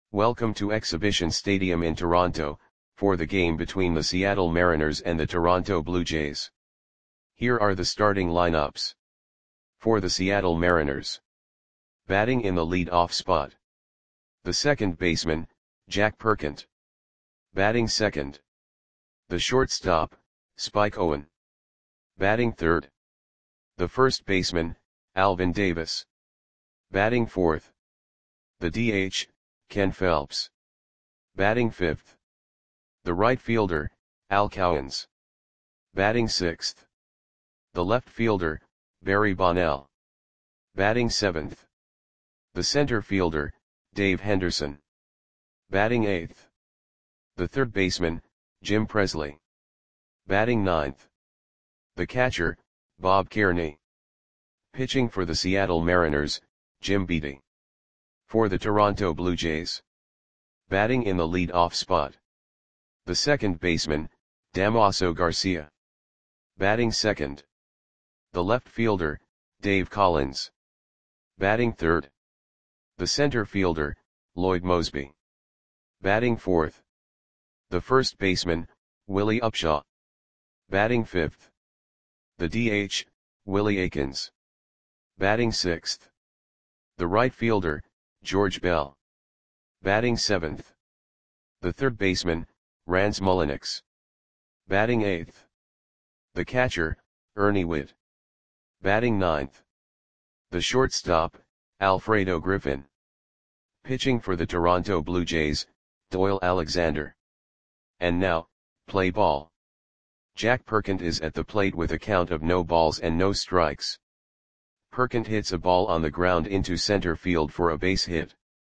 Welcome to Exhibition Stadium in Toronto, for the game between the Seattle Mariners and the Toronto Blue Jays. Here are the starting lineups. For the Seattle Mariners. Batting in the lead-off spot. The second baseman, Jack Perkent. Batting second. The shortstop, Spike Owen. Batting third. The first baseman, Alvin Davis. Batting fourth. The DH, Ken Phelps. Batting fifth. The right fielder, Al Cowens. Batting sixth. The left fielder, Barry Bonnell. Batting seventh. The center fielder, Dave Henderson. Batting eighth. The third baseman, Jim Presley. Batting ninth. The catcher, Bob Kearney. Pitching for the Seattle Mariners, Jim Beattie. For the Toronto Blue Jays. Batting in the lead-off spot. The second baseman, Damaso Garcia. Batting second. The left fielder, Dave Collins. Batting third. The center fielder, Lloyd Moseby. Batting fourth. The first baseman, Willie Upshaw. Batting fifth. The DH, Willie Aikens. Batting sixth. The right fielder, George Bell. Batting seventh. The third baseman, Rance Mulliniks. Batting eighth. The catcher, Ernie Whitt. Batting ninth. The shortstop, Alfredo Griffin. Pitching for the Toronto Blue Jays, Doyle Alexander. And now, play ball. Jack Perkent is at the plate with a count of no balls and no strikes. Perkent hits a ball on the ground into center field for a base hit.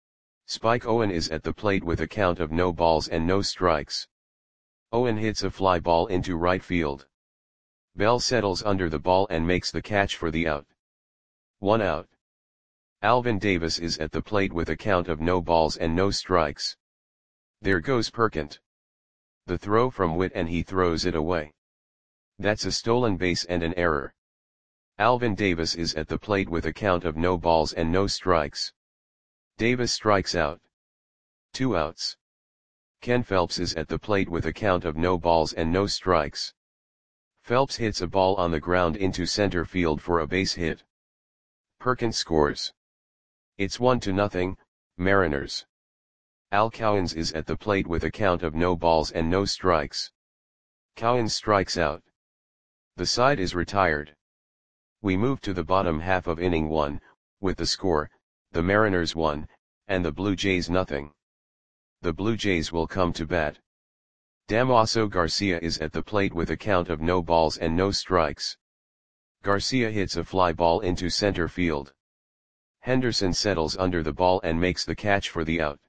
Spike Owen is at the plate with a count of no balls and no strikes. Owen hits a fly ball into right field. Bell settles under the ball and makes the catch for the out. 1 out. Alvin Davis is at the plate with a count of no balls and no strikes. There goes Perkent. The throw from Whitt and he throws it away. That's a stolen base and an error. Alvin Davis is at the plate with a count of no balls and no strikes. Davis strikes out. 2 outs. Ken Phelps is at the plate with a count of no balls and no strikes. Phelps hits a ball on the ground into center field for a base hit. Perkent scores. It's 1-0, Mariners. Al Cowens is at the plate with a count of no balls and no strikes. Cowens strikes out. The side is retired. We move to the bottom half of inning 1, with the score, the Mariners 1, and the Blue Jays 0. The Blue Jays will come to bat. Damaso Garcia is at the plate with a count of no balls and no strikes. Garcia hits a fly ball into center field. Henderson settles under the ball and makes the catch for the out.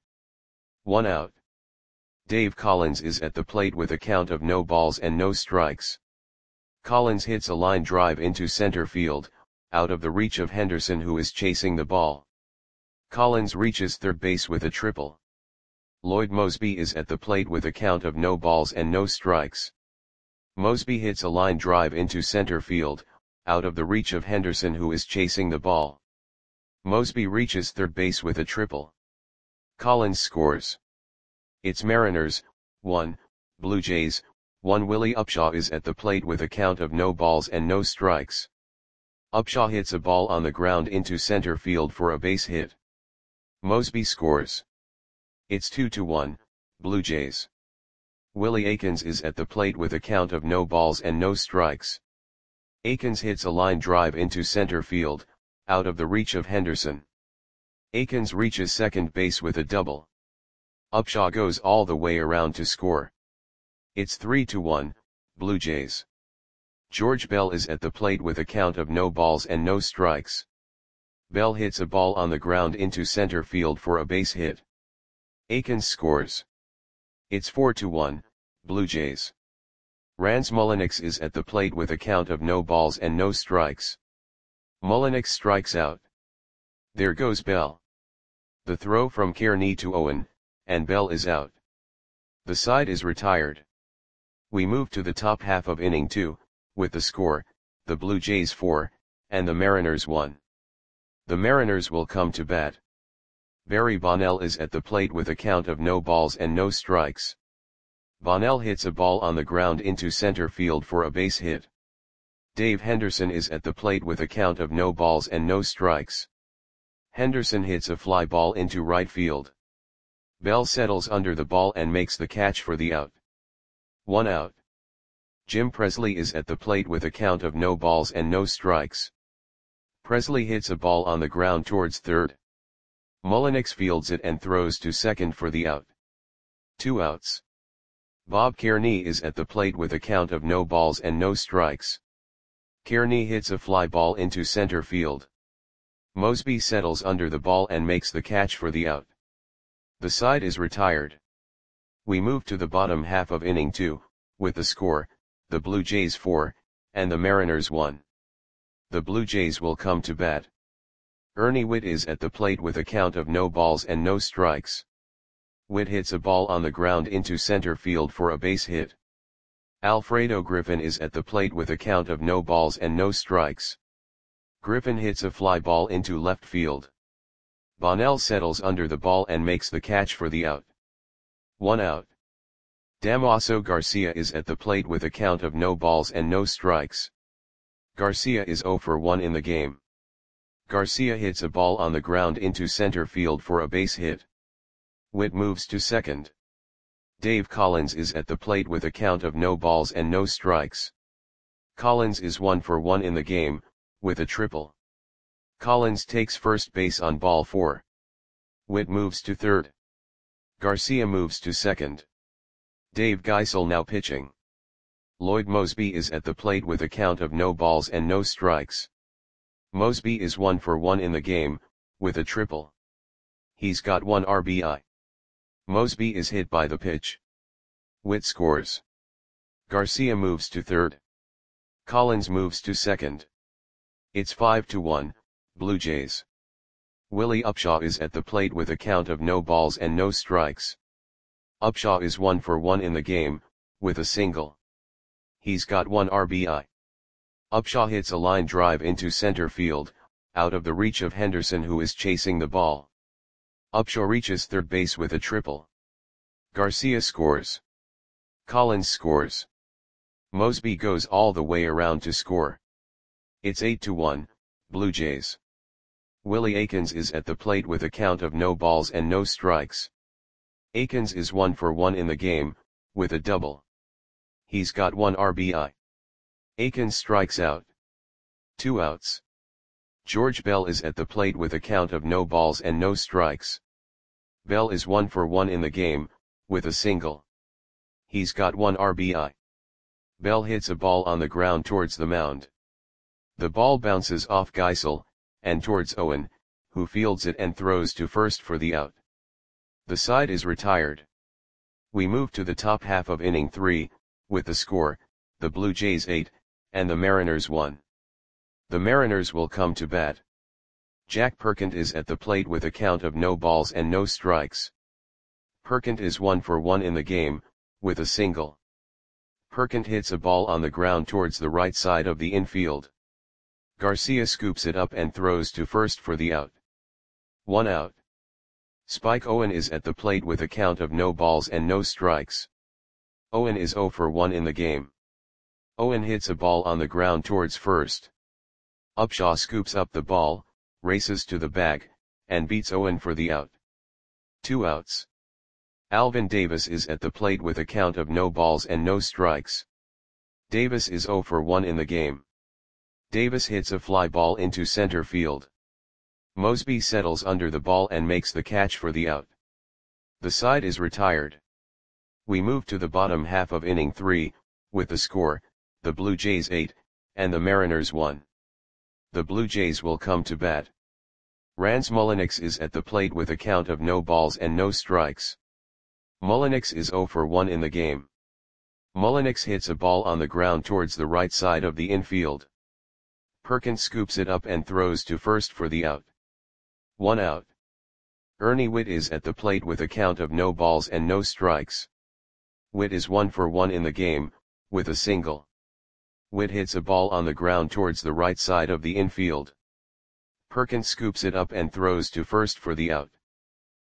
1 out. Dave Collins is at the plate with a count of no balls and no strikes. Collins hits a line drive into center field, out of the reach of Henderson who is chasing the ball. Collins reaches third base with a triple. Lloyd Moseby is at the plate with a count of no balls and no strikes. Moseby hits a line drive into center field, out of the reach of Henderson who is chasing the ball. Moseby reaches third base with a triple. Collins scores. It's Mariners, 1, Blue Jays, 1. Willie Upshaw is at the plate with a count of no balls and no strikes. Upshaw hits a ball on the ground into center field for a base hit. Moseby scores. It's 2-1, Blue Jays. Willie Aikens is at the plate with a count of no balls and no strikes. Aikens hits a line drive into center field, out of the reach of Henderson. Aikens reaches second base with a double. Upshaw goes all the way around to score. It's 3-1, Blue Jays. George Bell is at the plate with a count of no balls and no strikes. Bell hits a ball on the ground into center field for a base hit. Aikens scores. It's 4-1, Blue Jays. Rance Mulliniks is at the plate with a count of no balls and no strikes. Mulliniks strikes out. There goes Bell. The throw from Kearney to Owen, and Bell is out. The side is retired. We move to the top half of inning 2, with the score, the Blue Jays 4, and the Mariners 1. The Mariners will come to bat. Barry Bonnell is at the plate with a count of no balls and no strikes. Bonnell hits a ball on the ground into center field for a base hit. Dave Henderson is at the plate with a count of no balls and no strikes. Henderson hits a fly ball into right field. Bell settles under the ball and makes the catch for the out. 1 out. Jim Presley is at the plate with a count of no balls and no strikes. Presley hits a ball on the ground towards third. Mullenix fields it and throws to second for the out. 2 outs. Bob Kearney is at the plate with a count of no balls and no strikes. Kearney hits a fly ball into center field. Mosby settles under the ball and makes the catch for the out. The side is retired. We move to the bottom half of inning 2, with the score, the Blue Jays 4, and the Mariners 1. The Blue Jays will come to bat. Ernie Whitt is at the plate with a count of no balls and no strikes. Whitt hits a ball on the ground into center field for a base hit. Alfredo Griffin is at the plate with a count of no balls and no strikes. Griffin hits a fly ball into left field. Bonnell settles under the ball and makes the catch for the out. 1 out. Damaso Garcia is at the plate with a count of no balls and no strikes. Garcia is 0 for 1 in the game. Garcia hits a ball on the ground into center field for a base hit. Whitt moves to second. Dave Collins is at the plate with a count of no balls and no strikes. Collins is 1 for 1 in the game, with a triple. Collins takes first base on ball 4. Whitt moves to third. Garcia moves to second. Dave Geisel now pitching. Lloyd Mosby is at the plate with a count of no balls and no strikes. Mosby is 1 for 1 in the game, with a triple. He's got 1 RBI. Mosby is hit by the pitch. Whitt scores. Garcia moves to third. Collins moves to second. It's 5-1, Blue Jays. Willie Upshaw is at the plate with a count of no balls and no strikes. Upshaw is 1 for 1 in the game, with a single. He's got 1 RBI. Upshaw hits a line drive into center field, out of the reach of Henderson who is chasing the ball. Upshaw reaches third base with a triple. Garcia scores. Collins scores. Mosby goes all the way around to score. It's 8-1, Blue Jays. Willie Aikens is at the plate with a count of no balls and no strikes. Aikens is 1 for 1 in the game, with a double. He's got 1 RBI. Aikens strikes out. 2 outs. George Bell is at the plate with a count of no balls and no strikes. Bell is 1 for 1 in the game, with a single. He's got 1 RBI. Bell hits a ball on the ground towards the mound. The ball bounces off Geisel, and towards Owen, who fields it and throws to first for the out. The side is retired. We move to the top half of inning 3, with the score, the Blue Jays 8, and the Mariners 1. The Mariners will come to bat. Jack Perkins is at the plate with a count of no balls and no strikes. Perkins is 1 for 1 in the game, with a single. Perkins hits a ball on the ground towards the right side of the infield. Garcia scoops it up and throws to first for the out. 1 out. Spike Owen is at the plate with a count of no balls and no strikes. Owen is 0 for 1 in the game. Owen hits a ball on the ground towards first. Upshaw scoops up the ball, races to the bag, and beats Owen for the out. 2 outs. Alvin Davis is at the plate with a count of no balls and no strikes. Davis is 0 for 1 in the game. Davis hits a fly ball into center field. Mosby settles under the ball and makes the catch for the out. The side is retired. We move to the bottom half of inning 3, with the score, the Blue Jays 8, and the Mariners 1. The Blue Jays will come to bat. Rance Mullenix is at the plate with a count of no balls and no strikes. Mullenix is 0 for 1 in the game. Mullenix hits a ball on the ground towards the right side of the infield. Perkins scoops it up and throws to first for the out. 1 out. Ernie Whitt is at the plate with a count of no balls and no strikes. Whitt is 1 for 1 in the game, with a single. Whitt hits a ball on the ground towards the right side of the infield. Perkins scoops it up and throws to first for the out.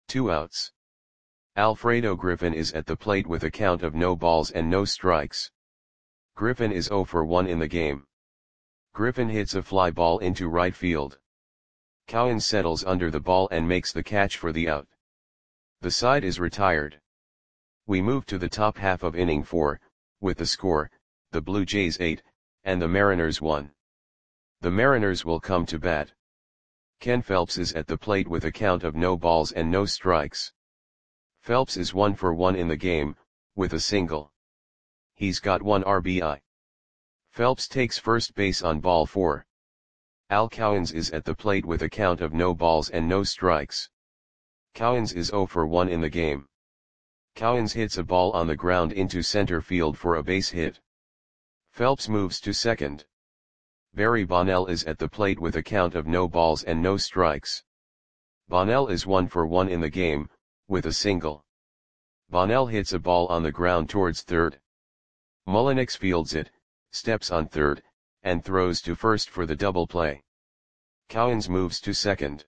2 outs. Alfredo Griffin is at the plate with a count of no balls and no strikes. Griffin is 0 for 1 in the game. Griffin hits a fly ball into right field. Cowan settles under the ball and makes the catch for the out. The side is retired. We move to the top half of inning 4, with the score, the Blue Jays 8, and the Mariners 1. The Mariners will come to bat. Ken Phelps is at the plate with a count of no balls and no strikes. Phelps is 1 for 1 in the game, with a single. He's got 1 RBI. Phelps takes first base on ball 4. Al Cowens is at the plate with a count of no balls and no strikes. Cowens is 0 for 1 in the game. Cowens hits a ball on the ground into center field for a base hit. Phelps moves to second. Barry Bonnell is at the plate with a count of no balls and no strikes. Bonnell is 1 for 1 in the game, with a single. Bonnell hits a ball on the ground towards third. Mullenix fields it, steps on third, and throws to first for the double play. Cowens moves to second.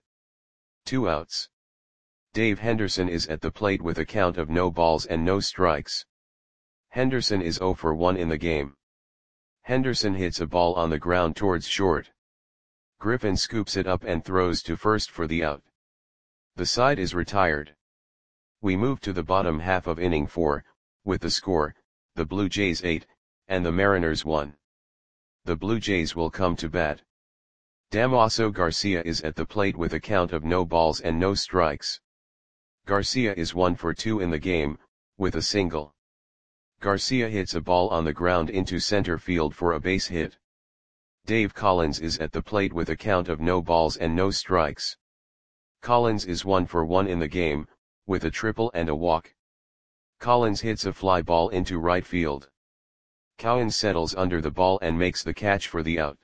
2 outs. Dave Henderson is at the plate with a count of no balls and no strikes. Henderson is 0 for 1 in the game. Henderson hits a ball on the ground towards short. Griffin scoops it up and throws to first for the out. The side is retired. We move to the bottom half of inning 4, with the score, the Blue Jays 8, and the Mariners 1. The Blue Jays will come to bat. Damaso Garcia is at the plate with a count of no balls and no strikes. Garcia is 1 for 2 in the game, with a single. Garcia hits a ball on the ground into center field for a base hit. Dave Collins is at the plate with a count of no balls and no strikes. Collins is 1 for 1 in the game, with a triple and a walk. Collins hits a fly ball into right field. Cowan settles under the ball and makes the catch for the out.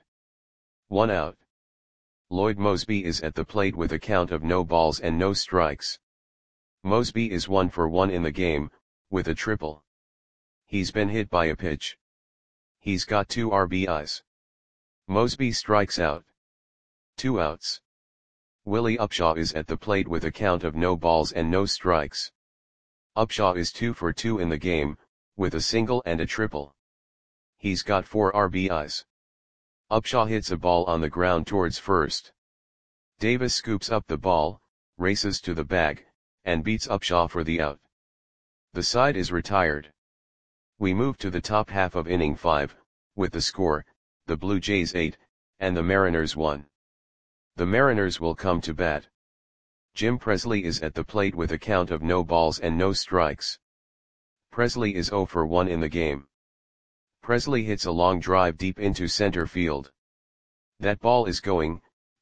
1 out. Lloyd Moseby is at the plate with a count of no balls and no strikes. Moseby is 1 for 1 in the game, with a triple. He's been hit by a pitch. He's got 2 RBIs. Moseby strikes out. 2 outs. Willie Upshaw is at the plate with a count of no balls and no strikes. Upshaw is 2 for 2 in the game, with a single and a triple. He's got 4 RBIs. Upshaw hits a ball on the ground towards first. Davis scoops up the ball, races to the bag, and beats Upshaw for the out. The side is retired. We move to the top half of inning 5, with the score, the Blue Jays 8, and the Mariners 1. The Mariners will come to bat. Jim Presley is at the plate with a count of no balls and no strikes. Presley is 0 for 1 in the game. Presley hits a long drive deep into center field. That ball is gone.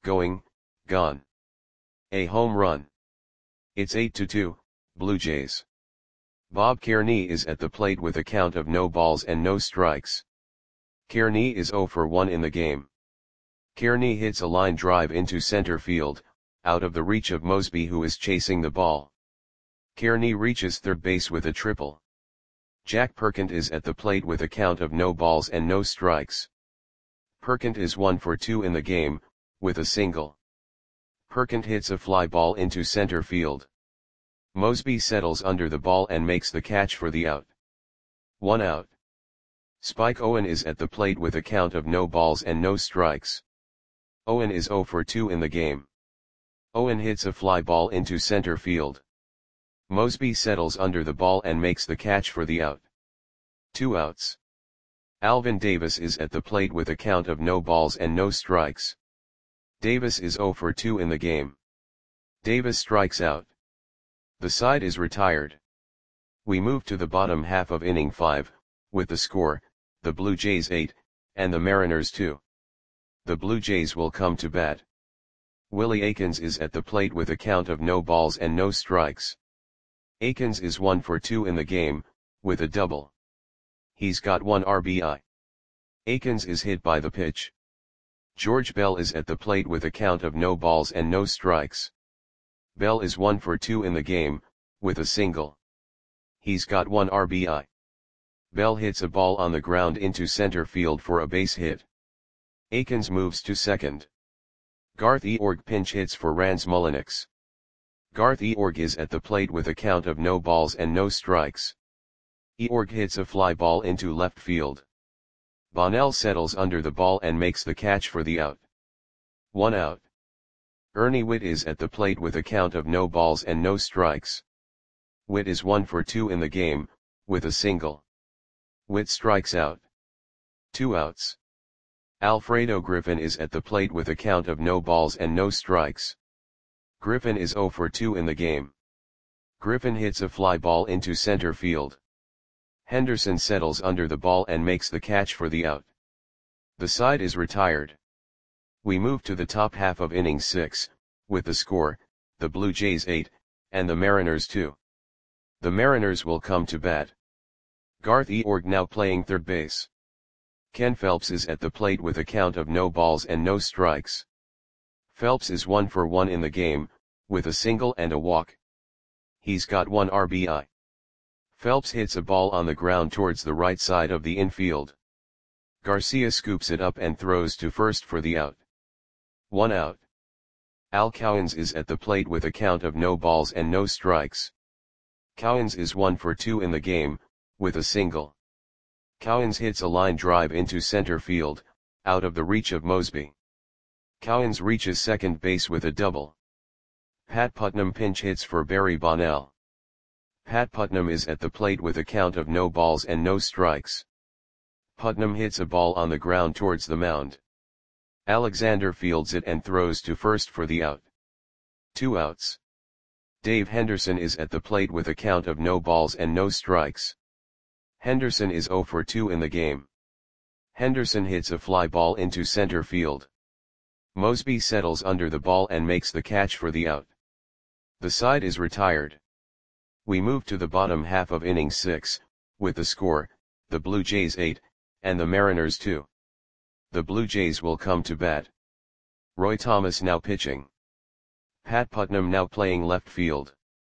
A home run. It's 8-2, Blue Jays. Bob Kearney is at the plate with a count of no balls and no strikes. Kearney is 0 for 1 in the game. Kearney hits a line drive into center field, out of the reach of Moseby, who is chasing the ball. Kearney reaches third base with a triple. Jack Perkins is at the plate with a count of no balls and no strikes. Perkins is 1 for 2 in the game, with a single. Perkins hits a fly ball into center field. Moseby settles under the ball and makes the catch for the out. 1 out. Spike Owen is at the plate with a count of no balls and no strikes. Owen is 0 for 2 in the game. Owen hits a fly ball into center field. Moseby settles under the ball and makes the catch for the out. 2 outs. Alvin Davis is at the plate with a count of no balls and no strikes. Davis is 0 for 2 in the game. Davis strikes out. The side is retired. We move to the bottom half of inning 5, with the score, the Blue Jays 8, and the Mariners 2. The Blue Jays will come to bat. Willie Aikens is at the plate with a count of no balls and no strikes. Aikens is 1 for 2 in the game, with a double. He's got 1 RBI. Aikens is hit by the pitch. George Bell is at the plate with a count of no balls and no strikes. Bell is 1 for 2 in the game, with a single. He's got 1 RBI. Bell hits a ball on the ground into center field for a base hit. Aikens moves to second. Garth Eorg pinch hits for Rans Mullenix. Garth Eorg is at the plate with a count of no balls and no strikes. Eorg hits a fly ball into left field. Bonnell settles under the ball and makes the catch for the out. 1 out. Ernie Whitt is at the plate with a count of no balls and no strikes. Whitt is 1 for 2 in the game, with a single. Whitt strikes out. 2 outs. Alfredo Griffin is at the plate with a count of no balls and no strikes. Griffin is 0 for 2 in the game. Griffin hits a fly ball into center field. Henderson settles under the ball and makes the catch for the out. The side is retired. We move to the top half of inning 6, with the score, the Blue Jays 8, and the Mariners 2. The Mariners will come to bat. Garth Eorg now playing third base. Ken Phelps is at the plate with a count of no balls and no strikes. Phelps is 1 for 1 in the game, with a single and a walk. He's got 1 RBI. Phelps hits a ball on the ground towards the right side of the infield. Garcia scoops it up and throws to first for the out. 1 out. Al Cowens is at the plate with a count of no balls and no strikes. Cowens is 1 for 2 in the game, with a single. Cowens hits a line drive into center field, out of the reach of Mosby. Cowens reaches second base with a double. Pat Putnam pinch hits for Barry Bonnell. Pat Putnam is at the plate with a count of no balls and no strikes. Putnam hits a ball on the ground towards the mound. Alexander fields it and throws to first for the out. 2 outs. Dave Henderson is at the plate with a count of no balls and no strikes. Henderson is 0 for 2 in the game. Henderson hits a fly ball into center field. Mosby settles under the ball and makes the catch for the out. The side is retired. We move to the bottom half of inning 6, with the score, the Blue Jays 8, and the Mariners 2. The Blue Jays will come to bat. Roy Thomas now pitching. Pat Putnam now playing left field.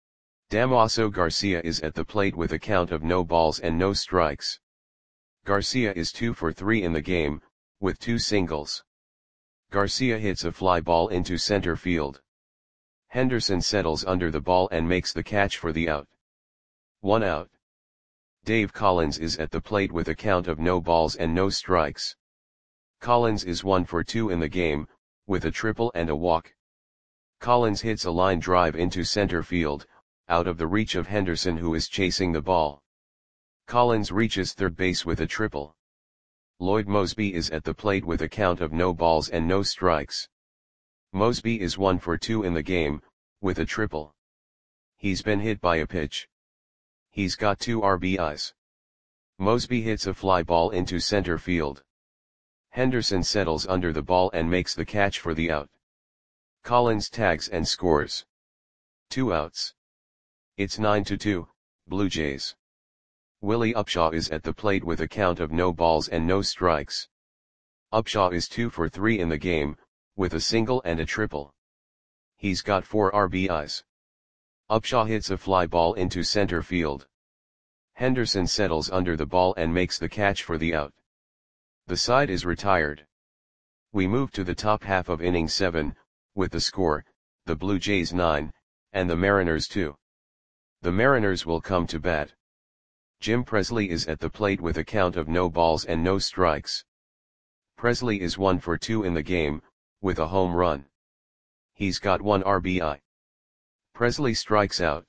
Damaso Garcia is at the plate with a count of no balls and no strikes. Garcia is 2 for 3 in the game, with 2 singles. Garcia hits a fly ball into center field. Henderson settles under the ball and makes the catch for the out. 1 out. Dave Collins is at the plate with a count of no balls and no strikes. Collins is 1 for 2 in the game, with a triple and a walk. Collins hits a line drive into center field, out of the reach of Henderson who is chasing the ball. Collins reaches third base with a triple. Lloyd Mosby is at the plate with a count of no balls and no strikes. Mosby is 1 for 2 in the game, with a triple. He's been hit by a pitch. He's got 2 RBIs. Mosby hits a fly ball into center field. Henderson settles under the ball and makes the catch for the out. Collins tags and scores. 2 outs. It's 9-2, Blue Jays. Willie Upshaw is at the plate with a count of no balls and no strikes. Upshaw is 2 for 3 in the game, with a single and a triple. He's got 4 RBIs. Upshaw hits a fly ball into center field. Henderson settles under the ball and makes the catch for the out. The side is retired. We move to the top half of inning 7, with the score, the Blue Jays 9, and the Mariners 2. The Mariners will come to bat. Jim Presley is at the plate with a count of no balls and no strikes. Presley is 1 for 2 in the game, with a home run. He's got 1 RBI. Presley strikes out.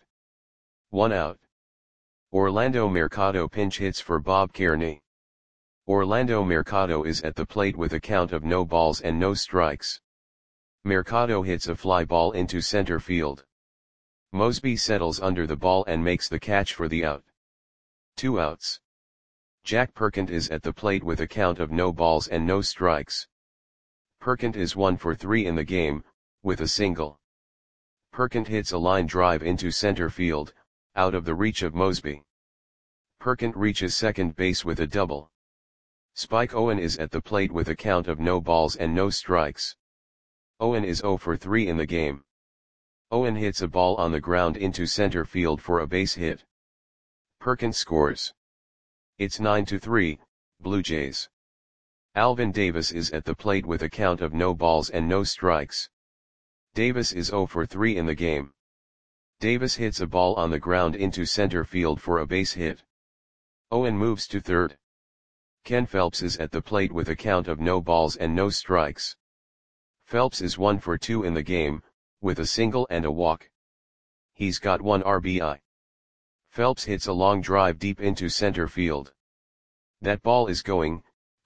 1 out. Orlando Mercado pinch hits for Bob Kearney. Orlando Mercado is at the plate with a count of no balls and no strikes. Mercado hits a fly ball into center field. Mosby settles under the ball and makes the catch for the out. 2 outs. Jack Perkins is at the plate with a count of no balls and no strikes. Perkins is 1 for 3 in the game, with a single. Perkins hits a line drive into center field, out of the reach of Mosby. Perkins reaches second base with a double. Spike Owen is at the plate with a count of no balls and no strikes. Owen is 0 for 3 in the game. Owen hits a ball on the ground into center field for a base hit. Perkins scores. It's 9-3, Blue Jays. Alvin Davis is at the plate with a count of no balls and no strikes. Davis is 0 for 3 in the game. Davis hits a ball on the ground into center field for a base hit. Owen moves to third. Ken Phelps is at the plate with a count of no balls and no strikes. Phelps is 1 for 2 in the game, with a single and a walk. He's got 1 RBI. Phelps hits a long drive deep into center field. That ball is gone.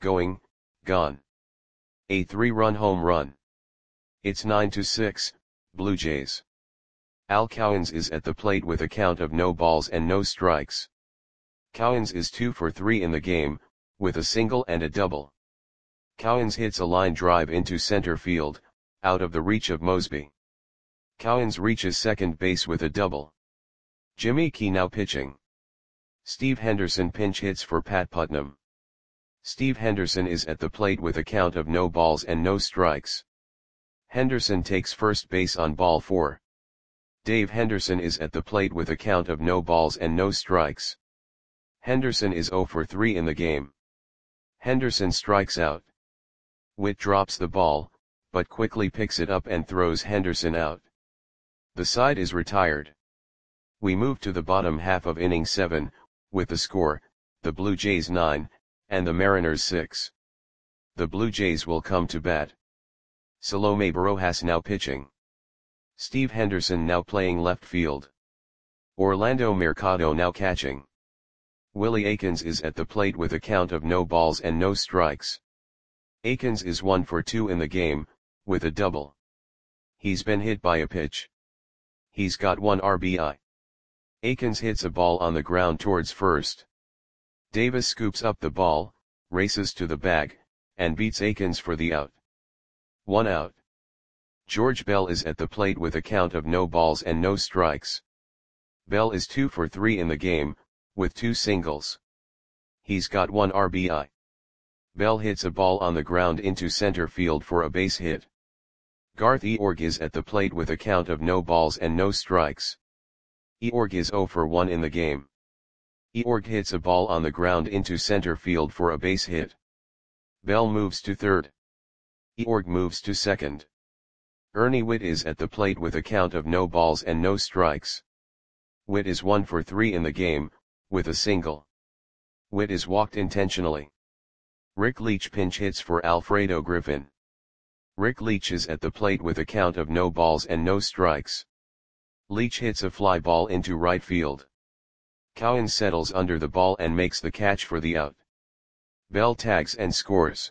A 3-run home run. It's 9-6, Blue Jays. Al Cowens is at the plate with a count of no balls and no strikes. Cowens is 2 for 3 in the game, with a single and a double. Cowens hits a line drive into center field, out of the reach of Mosby. Cowens reaches second base with a double. Jimmy Key now pitching. Steve Henderson pinch hits for Pat Putnam. Steve Henderson is at the plate with a count of no balls and no strikes. Henderson takes first base on ball 4. Dave Henderson is at the plate with a count of no balls and no strikes. Henderson is 0 for 3 in the game. Henderson strikes out. Witt drops the ball, but quickly picks it up and throws Henderson out. The side is retired. We move to the bottom half of inning 7, with the score, the Blue Jays 9, and the Mariners 6. The Blue Jays will come to bat. Salome Barojas now pitching. Steve Henderson now playing left field. Orlando Mercado now catching. Willie Aikens is at the plate with a count of no balls and no strikes. Aikens is 1 for 2 in the game, with a double. He's been hit by a pitch. He's got 1 RBI. Aikens hits a ball on the ground towards first. Davis scoops up the ball, races to the bag, and beats Aikens for the out. 1 out. George Bell is at the plate with a count of no balls and no strikes. Bell is 2 for 3 in the game, with 2 singles. He's got 1 RBI. Bell hits a ball on the ground into center field for a base hit. Garth Eorg is at the plate with a count of no balls and no strikes. Eorg is 0 for 1 in the game. Eorg hits a ball on the ground into center field for a base hit. Bell moves to third. Eorg moves to second. Ernie Witt is at the plate with a count of no balls and no strikes. Witt is 1 for 3 in the game, with a single. Witt is walked intentionally. Rick Leach pinch hits for Alfredo Griffin. Rick Leach is at the plate with a count of no balls and no strikes. Leach hits a fly ball into right field. Cowens settles under the ball and makes the catch for the out. Bell tags and scores.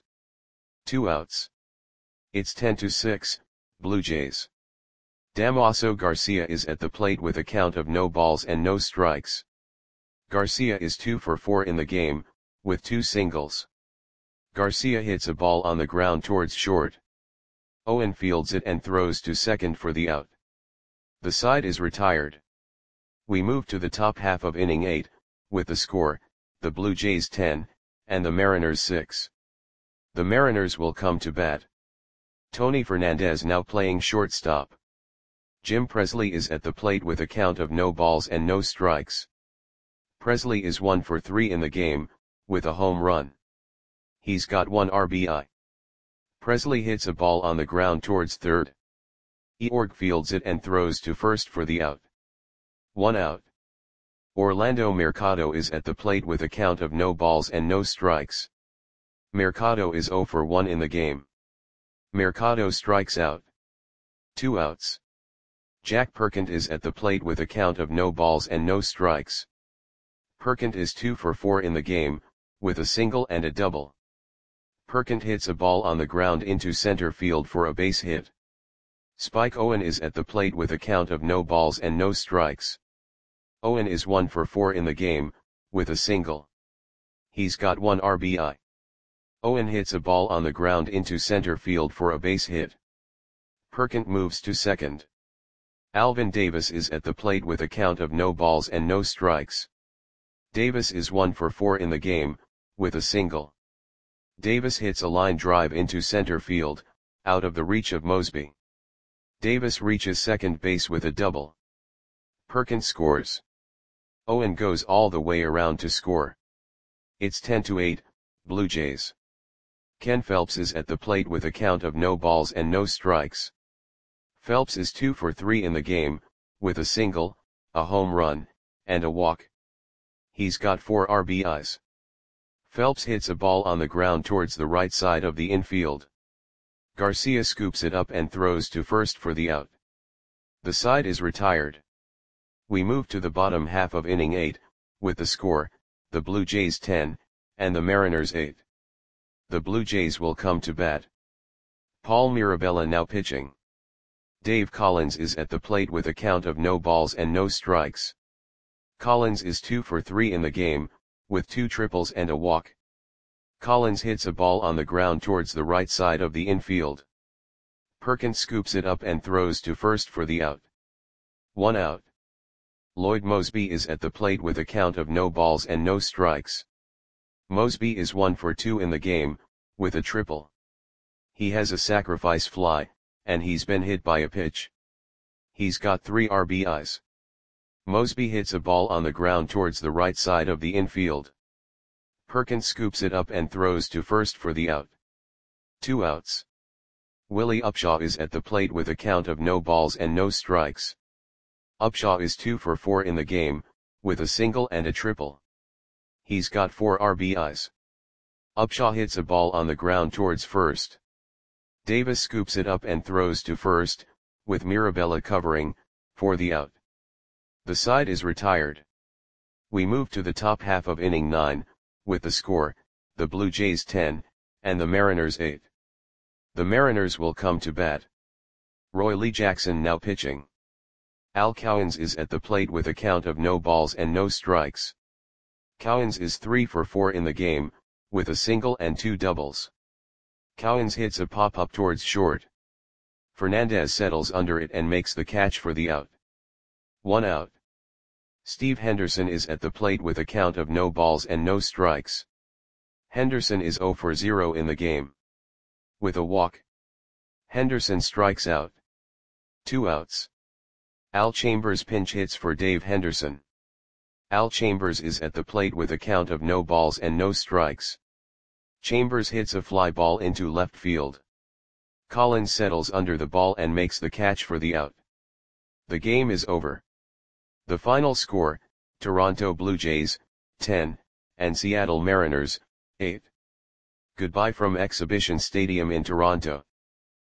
2 outs. It's 10-6, Blue Jays. Damaso Garcia is at the plate with a count of no balls and no strikes. Garcia is 2 for 4 in the game, with 2 singles. Garcia hits a ball on the ground towards short. Owen fields it and throws to second for the out. The side is retired. We move to the top half of inning 8, with the score, the Blue Jays 10, and the Mariners 6. The Mariners will come to bat. Tony Fernandez now playing shortstop. Jim Presley is at the plate with a count of no balls and no strikes. Presley is 1 for 3 in the game, with a home run. He's got 1 RBI. Presley hits a ball on the ground towards third. Eorg fields it and throws to first for the out. 1 out. Orlando Mercado is at the plate with a count of no balls and no strikes. Mercado is 0 for 1 in the game. Mercado strikes out. 2 outs. Jack Perkins is at the plate with a count of no balls and no strikes. Perkins is 2 for 4 in the game, with a single and a double. Perkins hits a ball on the ground into center field for a base hit. Spike Owen is at the plate with a count of no balls and no strikes. Owen is 1 for 4 in the game, with a single. He's got 1 RBI. Owen hits a ball on the ground into center field for a base hit. Perkins moves to second. Alvin Davis is at the plate with a count of no balls and no strikes. Davis is 1 for 4 in the game, with a single. Davis hits a line drive into center field, out of the reach of Mosby. Davis reaches second base with a double. Perkins scores. Owen goes all the way around to score. It's 10-8, Blue Jays. Ken Phelps is at the plate with a count of no balls and no strikes. Phelps is 2 for 3 in the game, with a single, a home run, and a walk. He's got 4 RBIs. Phelps hits a ball on the ground towards the right side of the infield. Garcia scoops it up and throws to first for the out. The side is retired. We move to the bottom half of inning 8, with the score, the Blue Jays 10, and the Mariners 8. The Blue Jays will come to bat. Paul Mirabella now pitching. Dave Collins is at the plate with a count of no balls and no strikes. Collins is 2 for 3 in the game, with 2 triples and a walk. Collins hits a ball on the ground towards the right side of the infield. Perkins scoops it up and throws to first for the out. 1 out. Lloyd Moseby is at the plate with a count of no balls and no strikes. Moseby is 1 for 2 in the game, with a triple. He has a sacrifice fly, and he's been hit by a pitch. He's got 3 RBIs. Moseby hits a ball on the ground towards the right side of the infield. Perkins scoops it up and throws to first for the out. 2 outs. Willie Upshaw is at the plate with a count of no balls and no strikes. Upshaw is 2 for 4 in the game, with a single and a triple. He's got 4 RBIs. Upshaw hits a ball on the ground towards first. Davis scoops it up and throws to first, with Mirabella covering, for the out. The side is retired. We move to the top half of inning 9, with the score, the Blue Jays 10, and the Mariners 8. The Mariners will come to bat. Roy Lee Jackson now pitching. Al Cowens is at the plate with a count of no balls and no strikes. Cowens is 3 for 4 in the game, with a single and 2 doubles. Cowens hits a pop-up towards short. Fernandez settles under it and makes the catch for the out. 1 out. Steve Henderson is at the plate with a count of no balls and no strikes. Henderson is 0 for 0 in the game. With a walk. Henderson strikes out. 2 outs. Al Chambers pinch hits for Dave Henderson. Al Chambers is at the plate with a count of no balls and no strikes. Chambers hits a fly ball into left field. Collins settles under the ball and makes the catch for the out. The game is over. The final score, Toronto Blue Jays, 10, and Seattle Mariners, 8. Goodbye from Exhibition Stadium in Toronto.